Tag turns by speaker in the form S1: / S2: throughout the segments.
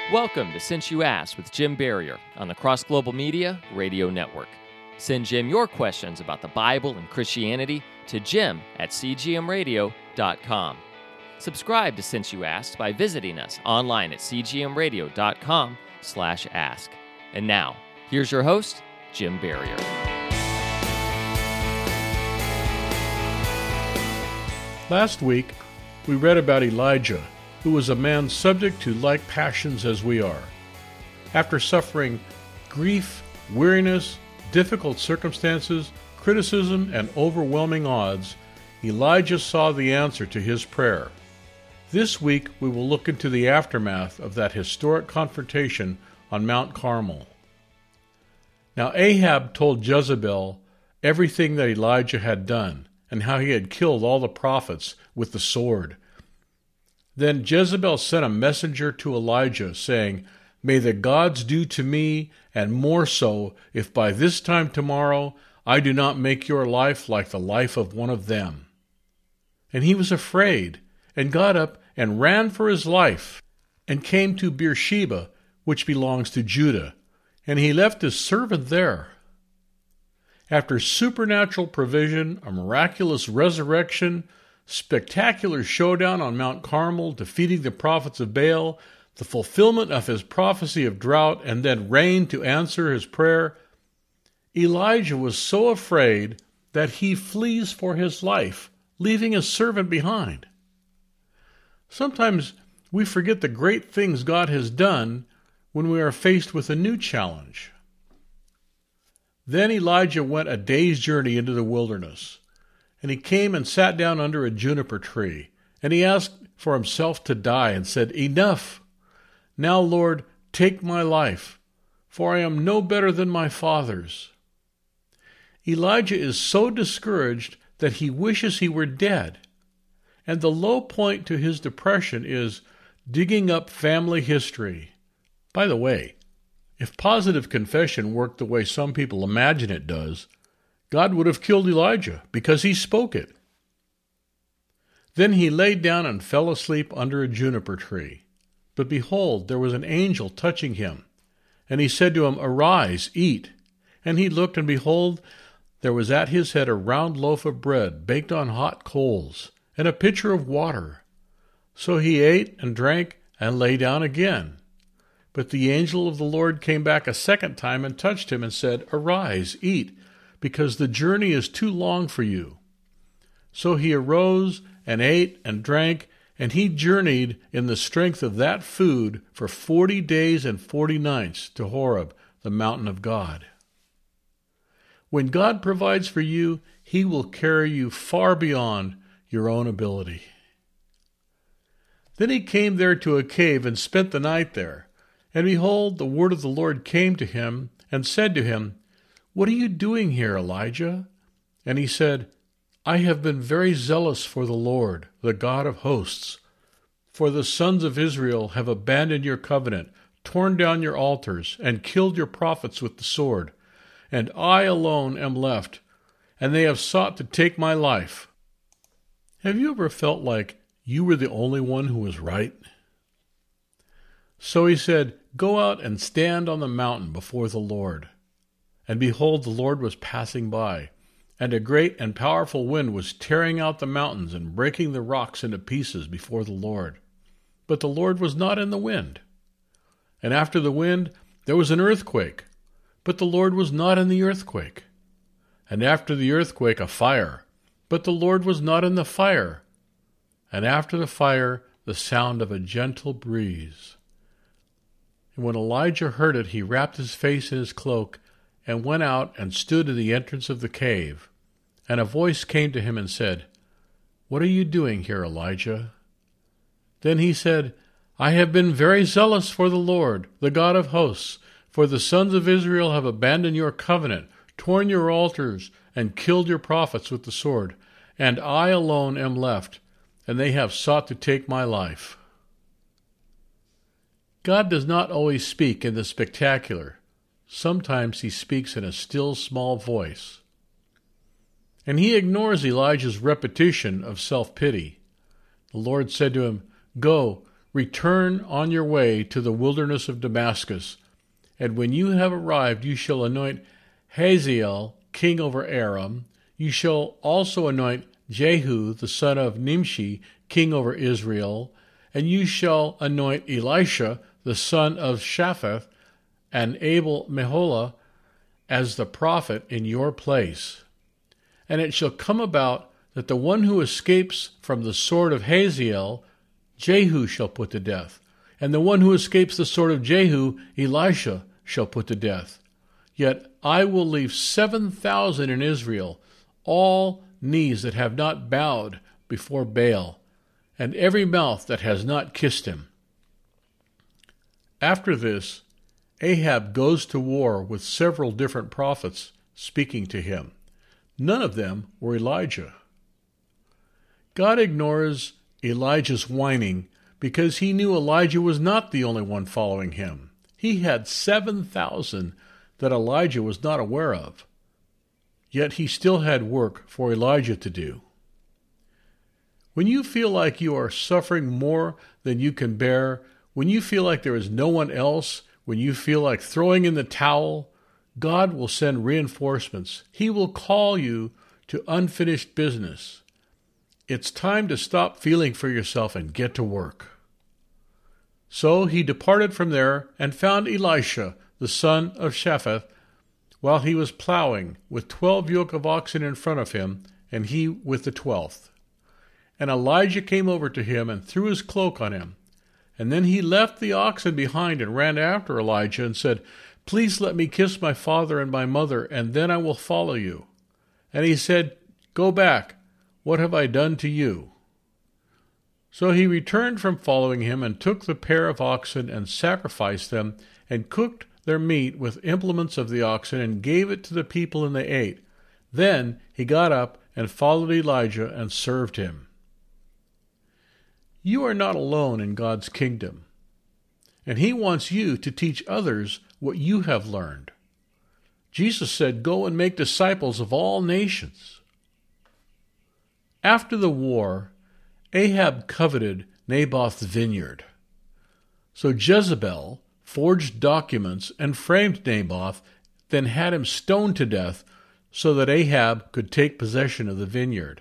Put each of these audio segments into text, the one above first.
S1: Welcome to Since You Asked with Jim Barrier on the Cross Global Media Radio Network. Send Jim your questions about the Bible and Christianity to jim@cgmradio.com. Subscribe to Since You Asked by visiting us online at cgmradio.com/ask. And now, here's your host, Jim Barrier.
S2: Last week, we read about Elijah, who was a man subject to like passions as we are. After suffering grief, weariness, difficult circumstances, criticism, and overwhelming odds, Elijah saw the answer to his prayer. This week, we will look into the aftermath of that historic confrontation on Mount Carmel. Now, Ahab told Jezebel everything that Elijah had done and how he had killed all the prophets with the sword. Then Jezebel sent a messenger to Elijah, saying, "May the gods do to me, and more so, if by this time tomorrow I do not make your life like the life of one of them." And he was afraid, and got up and ran for his life, and came to Beersheba, which belongs to Judah, and he left his servant there. After supernatural provision, a miraculous resurrection, spectacular showdown on Mount Carmel, defeating the prophets of Baal, the fulfillment of his prophecy of drought, and then rain to answer his prayer, Elijah was so afraid that he flees for his life, leaving his servant behind. Sometimes we forget the great things God has done when we are faced with a new challenge. Then Elijah went a day's journey into the wilderness. And he came and sat down under a juniper tree, and he asked for himself to die, and said, "Enough! Now, Lord, take my life, for I am no better than my fathers." Elijah is so discouraged that he wishes he were dead, and the low point to his depression is digging up family history. By the way, if positive confession worked the way some people imagine it does, God would have killed Elijah because he spoke it. Then he laid down and fell asleep under a juniper tree. But behold, there was an angel touching him. And he said to him, "Arise, eat." And he looked, and behold, there was at his head a round loaf of bread baked on hot coals, and a pitcher of water. So he ate and drank and lay down again. But the angel of the Lord came back a second time and touched him and said, "Arise, eat, because the journey is too long for you." So he arose and ate and drank, and he journeyed in the strength of that food for 40 days and 40 nights to Horeb, the mountain of God. When God provides for you, he will carry you far beyond your own ability. Then he came there to a cave and spent the night there. And behold, the word of the Lord came to him and said to him, "What are you doing here, Elijah?" And he said, "I have been very zealous for the Lord, the God of hosts. For the sons of Israel have abandoned your covenant, torn down your altars, and killed your prophets with the sword. And I alone am left, and they have sought to take my life." Have you ever felt like you were the only one who was right? So he said, "Go out and stand on the mountain before the Lord." And behold, the Lord was passing by, and a great and powerful wind was tearing out the mountains and breaking the rocks into pieces before the Lord. But the Lord was not in the wind. And after the wind there was an earthquake, but the Lord was not in the earthquake. And after the earthquake a fire, but the Lord was not in the fire. And after the fire the sound of a gentle breeze. And when Elijah heard it, he wrapped his face in his cloak and went out and stood in the entrance of the cave. And a voice came to him and said, "What are you doing here, Elijah?" Then he said, "I have been very zealous for the Lord, the God of hosts, for the sons of Israel have abandoned your covenant, torn your altars, and killed your prophets with the sword. And I alone am left, and they have sought to take my life." God does not always speak in the spectacular. Sometimes he speaks in a still, small voice. And he ignores Elijah's repetition of self-pity. The Lord said to him, "Go, Return on your way to the wilderness of Damascus, and when you have arrived, you shall anoint Hazael king over Aram. You shall also anoint Jehu the son of Nimshi king over Israel, and you shall anoint Elisha the son of Shaphat and Abel Meholah as the prophet in your place. And it shall come about that the one who escapes from the sword of Hazael, Jehu shall put to death, and the one who escapes the sword of Jehu, Elisha shall put to death. Yet I will leave 7,000 in Israel, all knees that have not bowed before Baal, and every mouth that has not kissed him. After this, Ahab goes to war with several different prophets speaking to him. None of them were Elijah. God ignores Elijah's whining because he knew Elijah was not the only one following him. He had 7,000 that Elijah was not aware of. Yet he still had work for Elijah to do. When you feel like you are suffering more than you can bear, when you feel like there is no one else, when you feel like throwing in the towel, God will send reinforcements. He will call you to unfinished business. It's time to stop feeling for yourself and get to work. So he departed from there and found Elisha, the son of Shaphat, while he was plowing, with 12 yoke of oxen in front of him, and he with the 12th. And Elijah came over to him and threw his cloak on him. And then he left the oxen behind and ran after Elijah and said, "Please let me kiss my father and my mother, and then I will follow you." And he said, "Go back. What have I done to you?" So he returned from following him and took the pair of oxen and sacrificed them and cooked their meat with implements of the oxen and gave it to the people, and they ate. Then he got up and followed Elijah and served him. You are not alone in God's kingdom, and he wants you to teach others what you have learned. Jesus said, "Go and make disciples of all nations." After the war, Ahab coveted Naboth's vineyard. So Jezebel forged documents and framed Naboth, then had him stoned to death so that Ahab could take possession of the vineyard.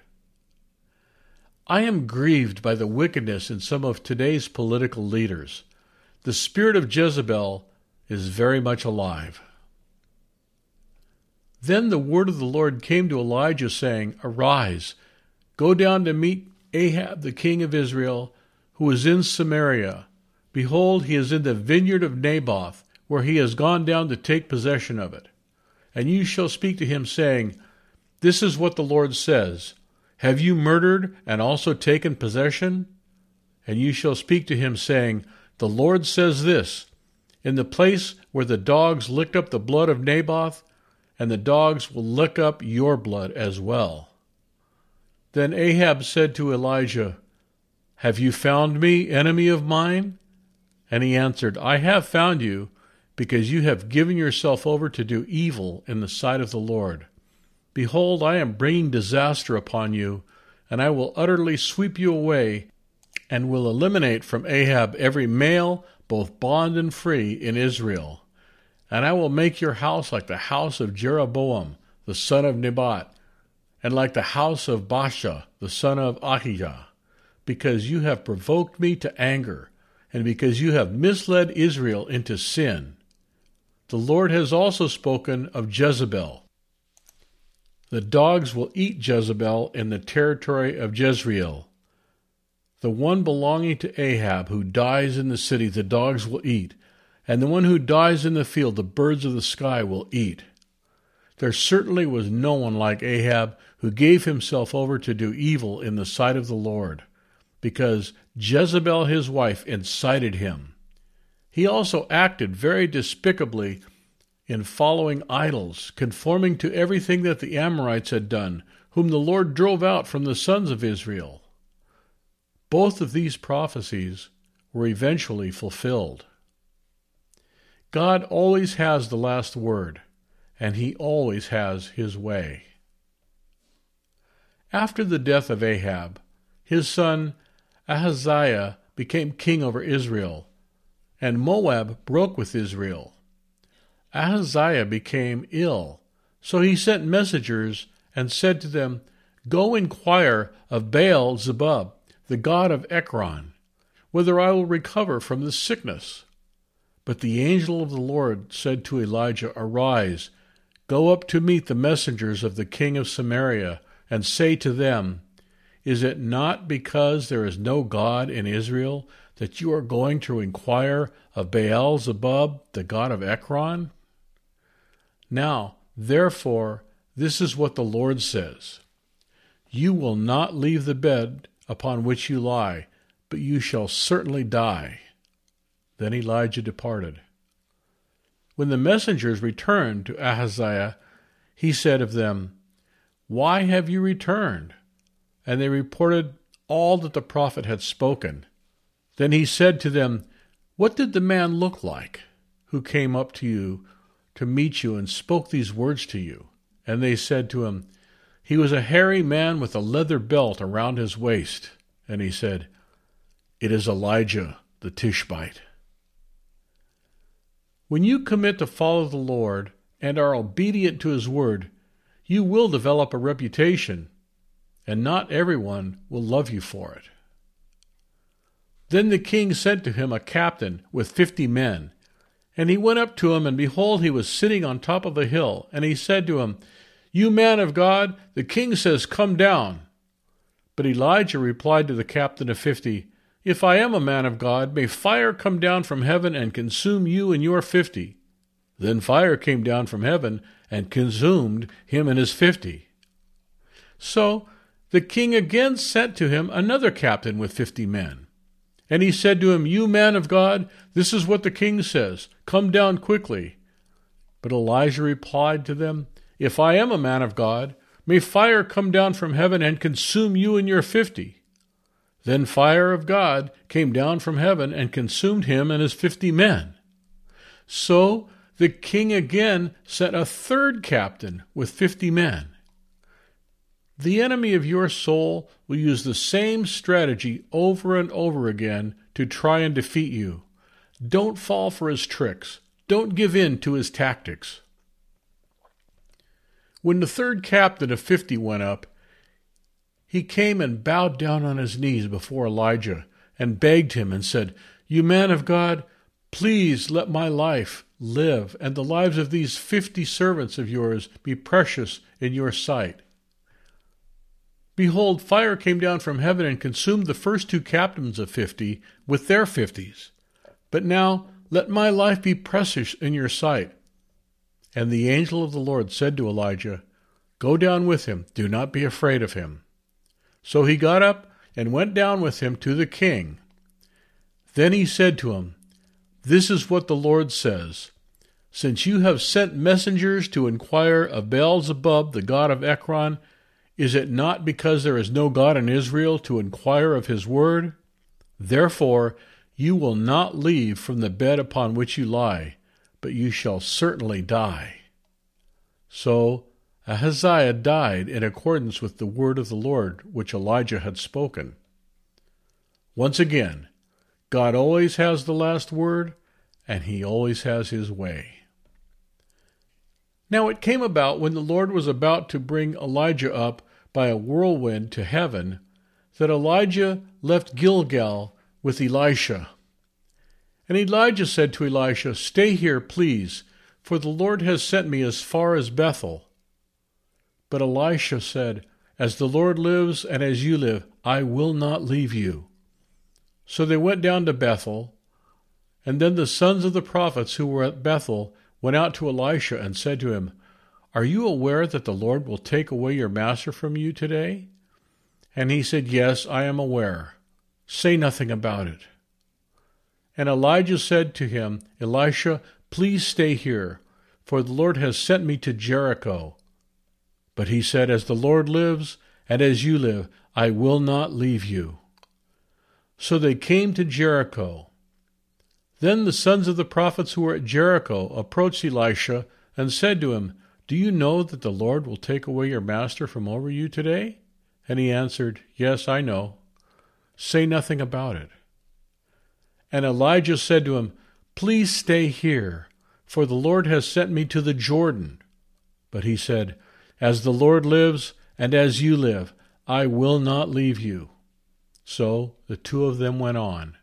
S2: I am grieved by the wickedness in some of today's political leaders. The spirit of Jezebel is very much alive. Then the word of the Lord came to Elijah, saying, "Arise, go down to meet Ahab the king of Israel, who is in Samaria. Behold, he is in the vineyard of Naboth, where he has gone down to take possession of it. And you shall speak to him, saying, This is what the Lord says, Have you murdered and also taken possession? And you shall speak to him, saying, The Lord says this, In the place where the dogs licked up the blood of Naboth, and the dogs will lick up your blood as well." Then Ahab said to Elijah, "Have you found me, enemy of mine?" And he answered, "I have found you, because you have given yourself over to do evil in the sight of the Lord. Behold, I am bringing disaster upon you, and I will utterly sweep you away, and will eliminate from Ahab every male, both bond and free, in Israel. And I will make your house like the house of Jeroboam, the son of Nebat, and like the house of Baasha, the son of Ahijah, because you have provoked me to anger, and because you have misled Israel into sin. The Lord has also spoken of Jezebel. The dogs will eat Jezebel in the territory of Jezreel. The one belonging to Ahab who dies in the city the dogs will eat, and the one who dies in the field the birds of the sky will eat. There certainly was no one like Ahab who gave himself over to do evil in the sight of the Lord, because Jezebel his wife incited him. He also acted very despicably in following idols, conforming to everything that the Amorites had done, whom the Lord drove out from the sons of Israel. Both of these prophecies were eventually fulfilled. God always has the last word, and he always has his way. After the death of Ahab, his son Ahaziah became king over Israel, and Moab broke with Israel. Ahaziah became ill, so he sent messengers and said to them, "Go inquire of Baal-zebub, the god of Ekron, whether I will recover from this sickness." But the angel of the Lord said to Elijah, "Arise, go up to meet the messengers of the king of Samaria, and say to them, Is it not because there is no God in Israel that you are going to inquire of Baal-zebub, the god of Ekron? Now, therefore, this is what the Lord says. You will not leave the bed upon which you lie, but you shall certainly die." Then Elijah departed. When the messengers returned to Ahaziah, he said of them, "Why have you returned?" And they reported all that the prophet had spoken. Then he said to them, "What did the man look like who came up to you to meet you and spoke these words to you?" And they said to him, "He was a hairy man with a leather belt around his waist." And he said, "It is Elijah the Tishbite." When you commit to follow the Lord and are obedient to his word, you will develop a reputation, and not everyone will love you for it. Then the king sent to him a captain with 50 men, and he went up to him, and behold, he was sitting on top of a hill. And he said to him, "You man of God, the king says, come down." But Elijah replied to the captain of 50, "If I am a man of God, may fire come down from heaven and consume you and your 50. Then fire came down from heaven and consumed him and his 50. So the king again sent to him another captain with 50 men. And he said to him, "You man of God, this is what the king says. Come down quickly." But Elijah replied to them, "If I am a man of God, may fire come down from heaven and consume you and your 50. Then fire of God came down from heaven and consumed him and his 50 men. So the king again sent a third captain with 50 men. The enemy of your soul will use the same strategy over and over again to try and defeat you. Don't fall for his tricks. Don't give in to his tactics. When the third captain of 50 went up, he came and bowed down on his knees before Elijah and begged him and said, "You man of God, please let my life live and the lives of these 50 servants of yours be precious in your sight. Behold, fire came down from heaven and consumed the first 2 captains of 50 with their 50s. But now let my life be precious in your sight." And the angel of the Lord said to Elijah, "Go down with him, do not be afraid of him." So he got up and went down with him to the king. Then he said to him, "This is what the Lord says. Since you have sent messengers to inquire of Baal-zebub, the god of Ekron, is it not because there is no God in Israel to inquire of his word? Therefore you will not leave from the bed upon which you lie, but you shall certainly die." So Ahaziah died in accordance with the word of the Lord which Elijah had spoken. Once again, God always has the last word, and he always has his way. Now it came about when the Lord was about to bring Elijah up by a whirlwind to heaven, that Elijah left Gilgal with Elisha. And Elijah said to Elisha, "Stay here, please, for the Lord has sent me as far as Bethel." But Elisha said, "As the Lord lives and as you live, I will not leave you." So they went down to Bethel, and then the sons of the prophets who were at Bethel went out to Elisha and said to him, "Are you aware that the Lord will take away your master from you today?" And he said, "Yes, I am aware. Say nothing about it." And Elijah said to him, "Elisha, please stay here, for the Lord has sent me to Jericho." But he said, "As the Lord lives, and as you live, I will not leave you." So they came to Jericho. Then the sons of the prophets who were at Jericho approached Elisha and said to him, "Do you know that the Lord will take away your master from over you today?" And he answered, "Yes, I know. Say nothing about it." And Elijah said to him, "Please stay here, for the Lord has sent me to the Jordan." But he said, "As the Lord lives, and as you live, I will not leave you." So the two of them went on.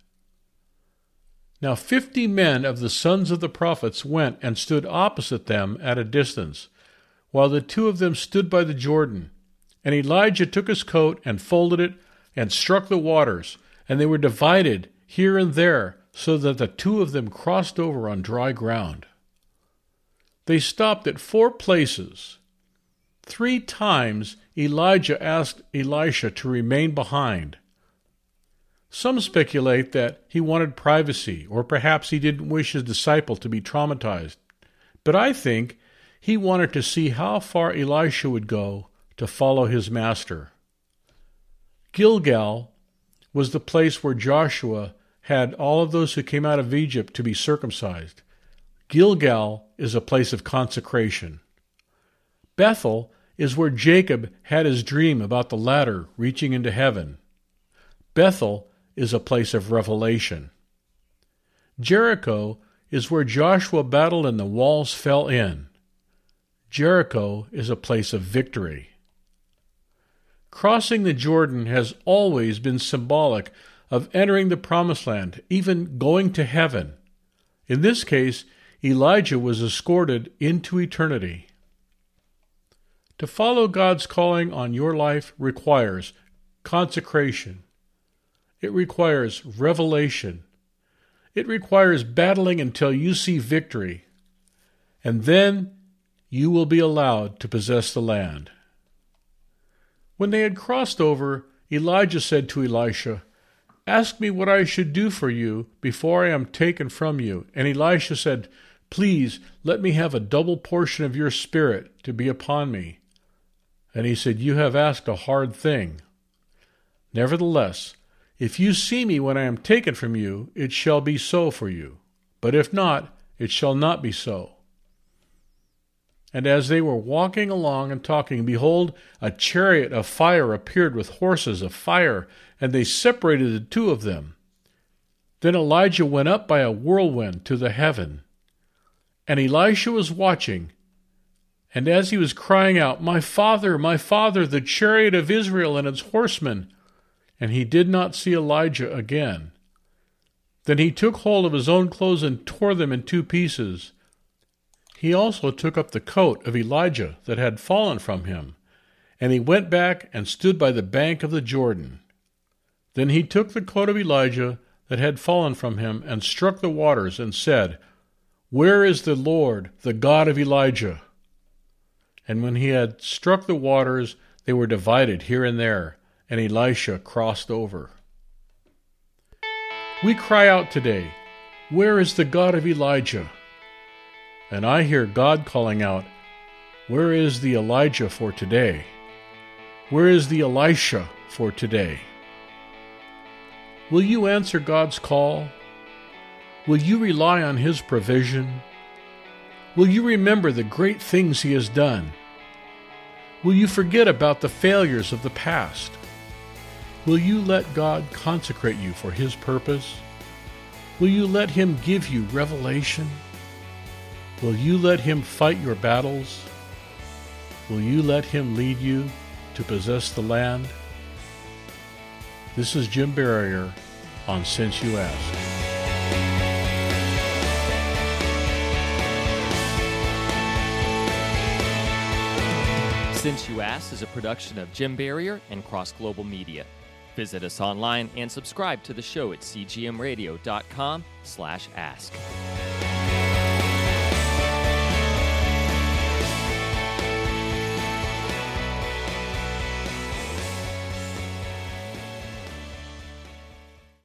S2: Now 50 men of the sons of the prophets went and stood opposite them at a distance, while the two of them stood by the Jordan. And Elijah took his coat and folded it and struck the waters, and they were divided here and there, so that the two of them crossed over on dry ground. They stopped at 4 places. 3 times Elijah asked Elisha to remain behind. Some speculate that he wanted privacy, or perhaps he didn't wish his disciple to be traumatized. But I think he wanted to see how far Elisha would go to follow his master. Gilgal was the place where Joshua had all of those who came out of Egypt to be circumcised. Gilgal is a place of consecration. Bethel is where Jacob had his dream about the ladder reaching into heaven. Bethel is a place of revelation. Jericho is where Joshua battled and the walls fell in. Jericho is a place of victory. Crossing the Jordan has always been symbolic of entering the promised land, even going to heaven. In this case, Elijah was escorted into eternity. To follow God's calling on your life requires consecration. It requires revelation. It requires battling until you see victory. And then you will be allowed to possess the land. When they had crossed over, Elijah said to Elisha, "Ask me what I should do for you before I am taken from you." And Elisha said, "Please let me have a double portion of your spirit to be upon me." And he said, "You have asked a hard thing. Nevertheless, if you see me when I am taken from you, it shall be so for you. But if not, it shall not be so." And as they were walking along and talking, behold, a chariot of fire appeared with horses of fire, and they separated the two of them. Then Elijah went up by a whirlwind to the heaven. And Elisha was watching, and as he was crying out, my father, the chariot of Israel and its horsemen," and he did not see Elijah again. Then he took hold of his own clothes and tore them in 2 pieces. He also took up the coat of Elijah that had fallen from him, and he went back and stood by the bank of the Jordan. Then he took the coat of Elijah that had fallen from him and struck the waters and said, "Where is the Lord, the God of Elijah?" And when he had struck the waters, they were divided here and there, and Elisha crossed over. We cry out today, "Where is the God of Elijah?" And I hear God calling out, "Where is the Elijah for today? Where is the Elisha for today?" Will you answer God's call? Will you rely on His provision? Will you remember the great things He has done? Will you forget about the failures of the past? Will you let God consecrate you for His purpose? Will you let Him give you revelation? Will you let Him fight your battles? Will you let Him lead you to possess the land? This is Jim Barrier on Since You Asked.
S1: Since You Asked is a production of Jim Barrier and Cross Global Media. Visit us online and subscribe to the show at cgmradio.com/ask.